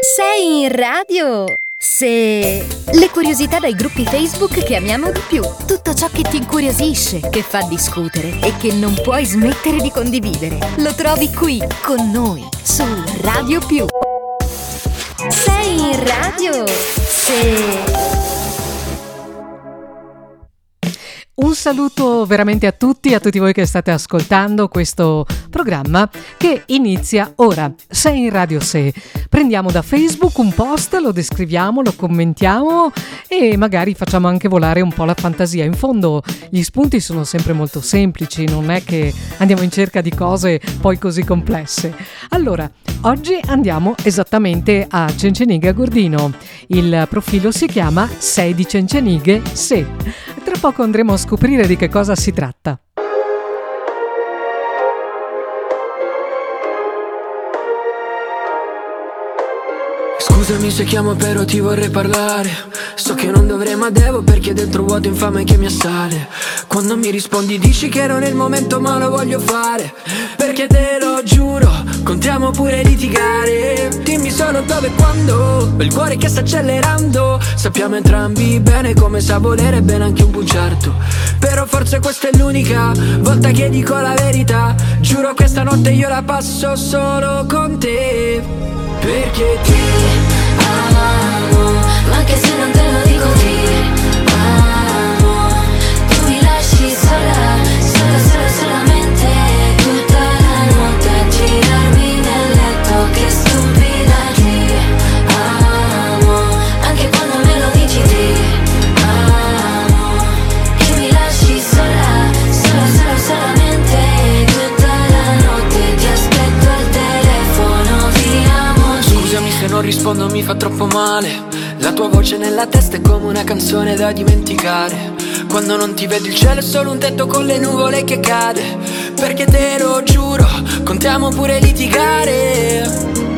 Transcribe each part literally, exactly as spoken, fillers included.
Sei in radio? Se... Le curiosità dai gruppi Facebook che amiamo di più. Tutto ciò che ti incuriosisce, che fa discutere e che non puoi smettere di condividere. Lo trovi qui, con noi, su Radio Più. Sei in radio? Se... Un saluto veramente a tutti, a tutti voi che state ascoltando questo programma che inizia ora. Sei in radio se. Prendiamo da Facebook un post, lo descriviamo, lo commentiamo e magari facciamo anche volare un po' la fantasia. In fondo gli spunti sono sempre molto semplici, non è che andiamo in cerca di cose poi così complesse. Allora, oggi andiamo esattamente a Cencenighe a Gordino. Il profilo si chiama Sei di Cencenighe se. Tra poco andremo a scoprire di che cosa si tratta. Scusami se chiamo però ti vorrei parlare. So che non dovrei ma devo perché dentro un vuoto infame che mi assale. Quando mi rispondi dici che non è il momento ma lo voglio fare. Perché te lo giuro, contiamo pure litigare. Dimmi solo dove e quando, ho il cuore che sta accelerando. Sappiamo entrambi bene come sa volere bene anche un bugiardo. Però forse questa è l'unica volta che dico la verità. Giuro questa notte io la passo solo con te. Perché ti amo, ma anche se non te lo dico ti amo. Tu mi lasci sola, sola, sola, solamente tutta la notte a girarmi nel letto. Che stupida ti amo, anche quando me lo dici ti amo. Che mi lasci sola, sola, sola, solamente tutta la notte ti aspetto al telefono, ti amo. Scusami se non rispondo, mi fa troppo male. La tua voce nella testa è come una canzone da dimenticare. Quando non ti vedo il cielo è solo un tetto con le nuvole che cade. Perché te lo giuro, contiamo pure litigare.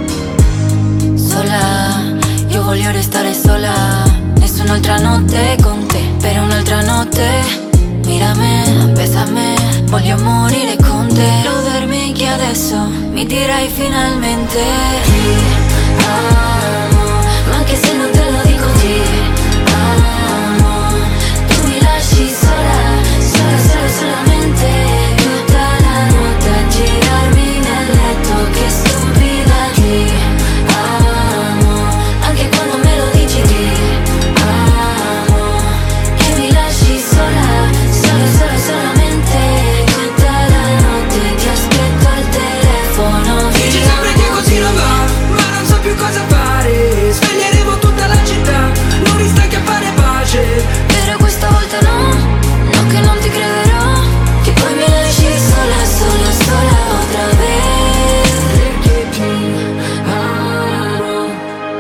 Sola, io voglio restare sola. Nessun'altra notte con te, per un'altra notte. Mira me, bésame, voglio morire con te. Lo dormi che adesso mi dirai finalmente ti amo, ma anche se non te lo dico ti amo. Tu mi lasci sola, sola, sola, solamente tutta la notte a girarmi nel letto. Che stupida ti amo, anche quando me lo dici ti amo. Che mi lasci sola, sola, sola, solamente tutta la notte ti aspetto al telefono. Dici sempre che così non va, ma non so più cosa fare. Sveglieremo tutta la città, non mi stanchi a fare pace. Però questa volta no, no che non ti crederò. Che poi mi lasci sola, sola, sola otra vez. Perché ti amo,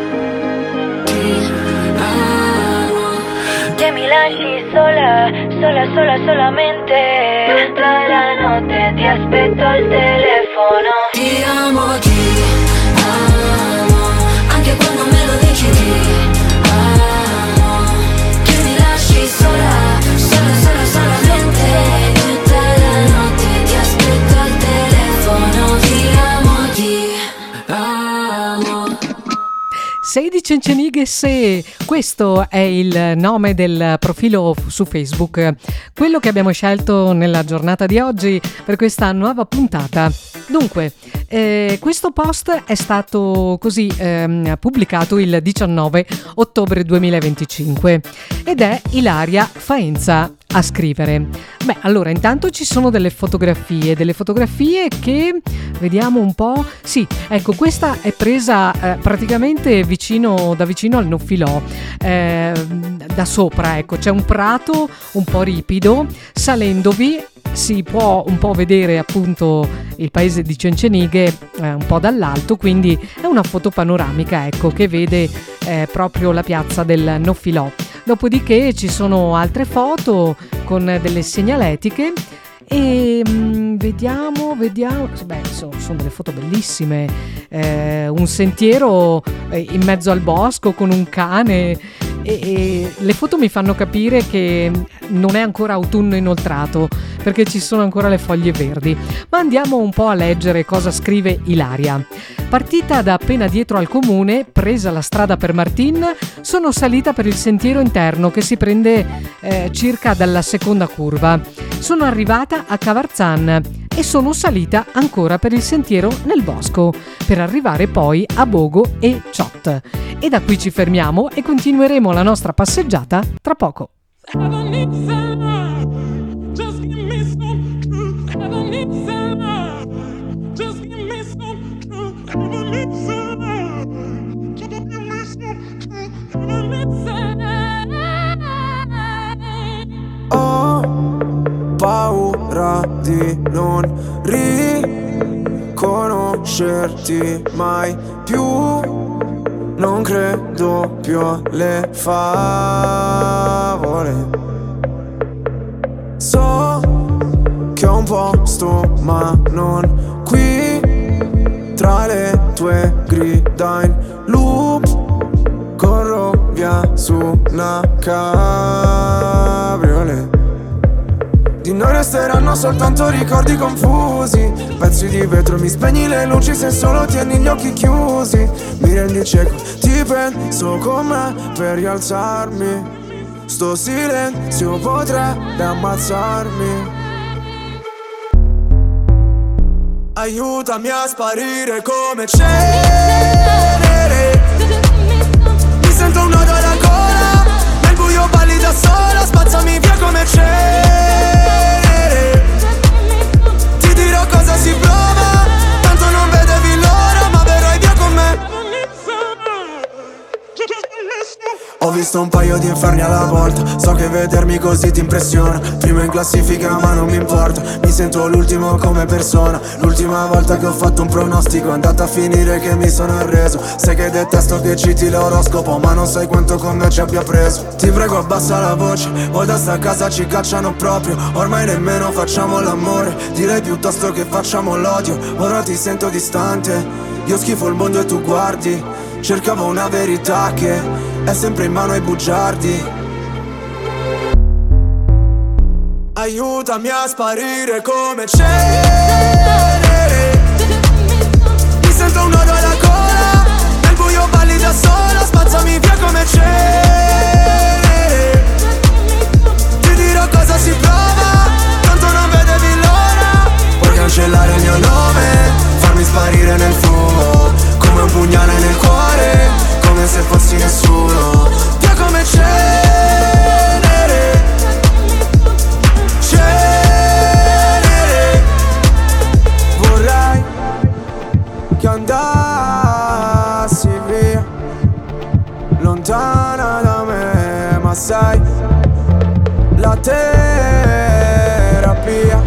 ti amo. Che mi lasci sola, sola, sola, solamente tutta la notte ti aspetto al telefono. Ti amo, ti amo, anche quando me lo dici ti amo. Che mi lasci sola, sola, sola, solamente tutta la notte ti aspetto al telefono. Ti amo, ti amo. Sei di Cencenighe se. Questo è il nome del profilo su Facebook, quello che abbiamo scelto nella giornata di oggi per questa nuova puntata. Dunque, eh, questo post è stato così eh, pubblicato il diciannove ottobre duemilaventicinque ed è Ilaria Faenza a scrivere. Beh, allora intanto ci sono delle fotografie, delle fotografie che vediamo un po'. Sì, ecco, questa è presa eh, praticamente vicino, da vicino al Nofilò, eh, da sopra, ecco, c'è un prato un po' ripido, salendovi si può un po' vedere appunto il paese di Cencenighe eh, un po' dall'alto, quindi è una foto panoramica, ecco, che vede eh, proprio la piazza del Nofilò. Dopodiché ci sono altre foto con delle segnaletiche e mh, vediamo, vediamo, beh, so, sono delle foto bellissime, eh, un sentiero eh, in mezzo al bosco con un cane e, e le foto mi fanno capire che non è ancora autunno inoltrato, perché ci sono ancora le foglie verdi. Ma andiamo un po' a leggere cosa scrive Ilaria. Partita da appena dietro al comune, presa la strada per Martin, sono salita per il sentiero interno che si prende eh, circa dalla seconda curva. Sono arrivata a Cavarzan e sono salita ancora per il sentiero nel bosco, per arrivare poi a Bogo e Ciot. E da qui ci fermiamo e continueremo la nostra passeggiata tra poco. Ho paura di non riconoscerti mai più. Non credo più alle favole. So che ho un posto ma non qui, tra le tue grida in loop. Corro via su una cabriolet. Di noi resteranno soltanto ricordi confusi, pezzi di vetro, mi spegni le luci se solo tieni gli occhi chiusi. Mi rendi cieco, ti penso con me per rialzarmi. Sto silenzio potrebbe ammazzarmi. Aiutami a sparire come cenere. Mi sento un nodo alla gola, nel buio balli da sola, spazzami via come cenere. Ti dirò cosa si prova, tanto non vedevi l'ora, ma verrai via con me. Ho visto un paio di inferni alla volta, so che vedermi così ti impressiona. Primo in classifica ma non mi importa, mi sento l'ultimo come persona. L'ultima volta che ho fatto un pronostico è andata a finire che mi sono arreso. Sai che detesto che citi l'oroscopo, ma non sai quanto con me ci abbia preso. Ti prego abbassa la voce, o da sta casa ci cacciano proprio. Ormai nemmeno facciamo l'amore, direi piuttosto che facciamo l'odio. Ora ti sento distante, io schifo il mondo e tu guardi. Cercavo una verità che è sempre in mano ai bugiardi. Aiutami a sparire come cenere. Mi sento un nodo alla gola, nel buio balli da sola, spazzami via come cenere. Ti dirò cosa si prova, tanto non vedevi l'ora. Puoi cancellare il mio nome, farmi sparire nel fumo, come un pugnale nel cuore, come se fossi nessuno. Via come cenere, cenere. Vorrei che andassi via, lontana da me, ma sai, la terapia.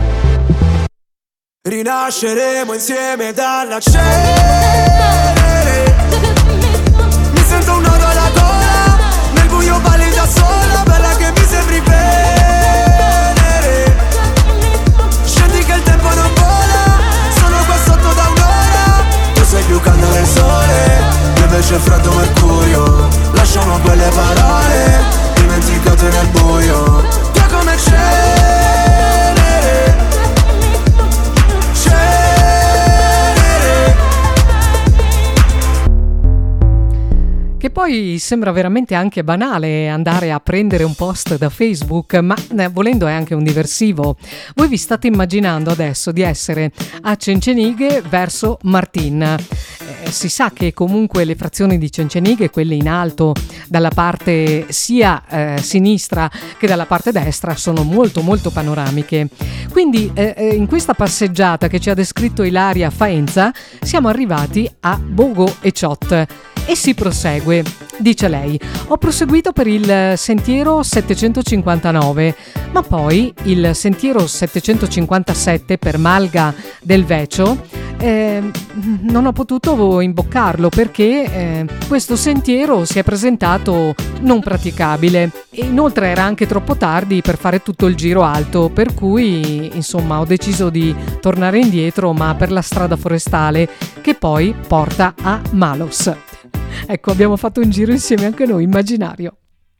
Rinasceremo insieme dalla cenere. Mi sento un nodo alla gola, nel buio balli da sola, bella che mi sembri venere. Scendi che il tempo non vola, sono qua sotto da un'ora. Tu sei più calda del sole, io invece freddo mercurio. Lasciamo quelle parole dimenticate nel buio. Via come cenere, cenere. Che poi sembra veramente anche banale andare a prendere un post da Facebook, ma eh, volendo è anche un diversivo. Voi vi state immaginando adesso di essere a Cencenighe verso Martin. Eh, si sa che comunque le frazioni di Cencenighe, quelle in alto dalla parte sia eh, sinistra che dalla parte destra, sono molto molto panoramiche. Quindi eh, in questa passeggiata che ci ha descritto Ilaria Faenza siamo arrivati a Bogo e Ciot. E si prosegue, dice lei. Ho proseguito per il sentiero settecentocinquantanove, ma poi il sentiero settecentocinquantasette per Malga del Vecio eh, non ho potuto imboccarlo perché eh, questo sentiero si è presentato non praticabile e inoltre era anche troppo tardi per fare tutto il giro alto, per cui insomma ho deciso di tornare indietro, ma per la strada forestale che poi porta a Malos. Ecco, abbiamo fatto un giro insieme anche noi, immaginario.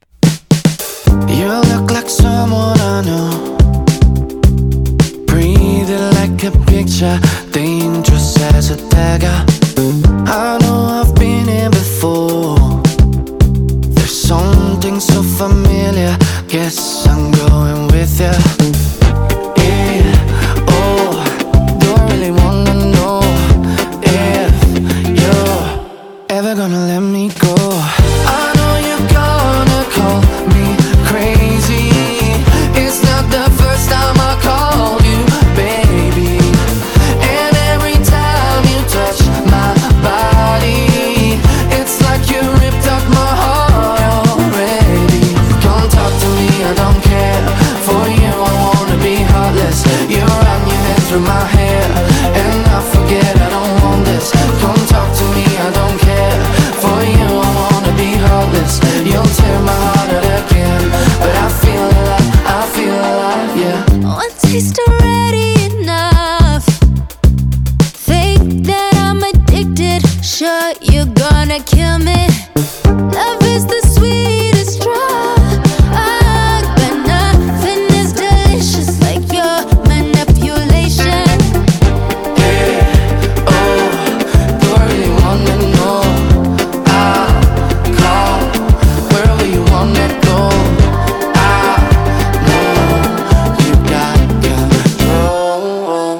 You look like someone I know, breathing like a picture, dangerous as a dagger. I know I've been here before, there's something so familiar, guess I'm going with ya. Yeah, oh, do I really wanna know if you're ever gonna let me go? I know you're gonna call me crazy, it's not the first time I called you baby, and every time you touch my body, it's like you ripped up my heart already. Come talk to me, I don't care, for you I wanna be heartless. You run your hand through my hair, and I forget I don't want this. Come talk to me, I don't care, for you I wanna be heartless. You'll tear my heart out again, but I feel alive, I feel alive, yeah. One taste already enough, think that I'm addicted, sure you're gonna kill me. Love is the sweetest drug, but nothing is delicious like your manipulation. Yeah, oh, do I really wanna know? I'll call wherever you wanna go. I know you got control.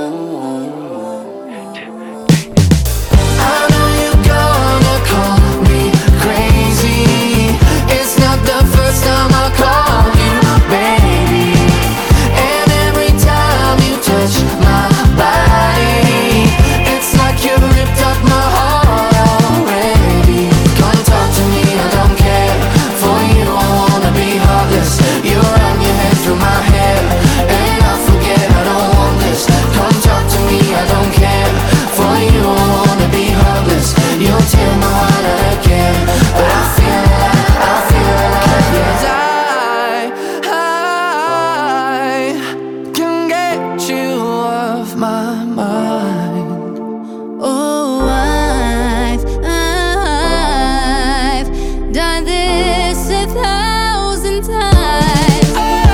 I know you're gonna call me crazy, it's not the first time I called you baby, and every time you touch my body, it's like you ripped up my heart already. Come talk to me, I don't care, for you I wanna be heartless. You run your hand through my hair, and I forget I don't want this. Come talk to me, I don't care, for you I wanna be heartless. You'll tear my heart out again, but I feel alive, I feel alive, yes. I, I can get you off my mind. Oh, I've, I've done this a thousand times.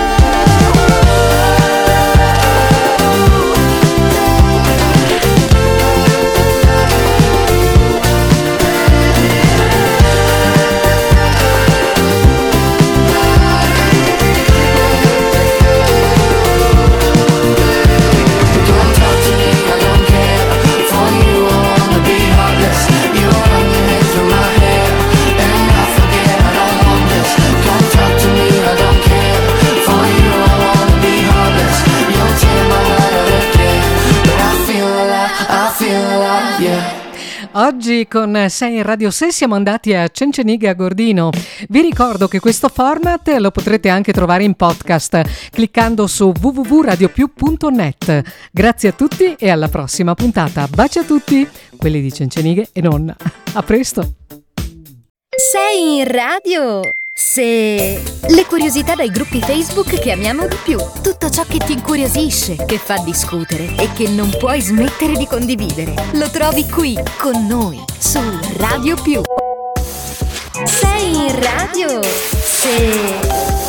Come talk to me, I don't care, for you I wanna be heartless. You run your hand through my hair, and I forget I don't want this. Come talk to me, I don't care, for you I wanna be heartless. You'll tear my heart out again, but I feel alive, I feel alive, yeah. Oggi con sei in Radio Se siamo andati a Cenceniga Gordino. Vi ricordo che questo format lo potrete anche trovare in podcast cliccando su w w w punto radio più punto net. Grazie a tutti e alla prossima puntata. Baci a tutti, quelli di Cencenighe e non. A presto! Sei in radio? Se... Le curiosità dai gruppi Facebook che amiamo di più. Tutto ciò che ti incuriosisce, che fa discutere e che non puoi smettere di condividere. Lo trovi qui, con noi, su Radio Più. Sei in radio? Se...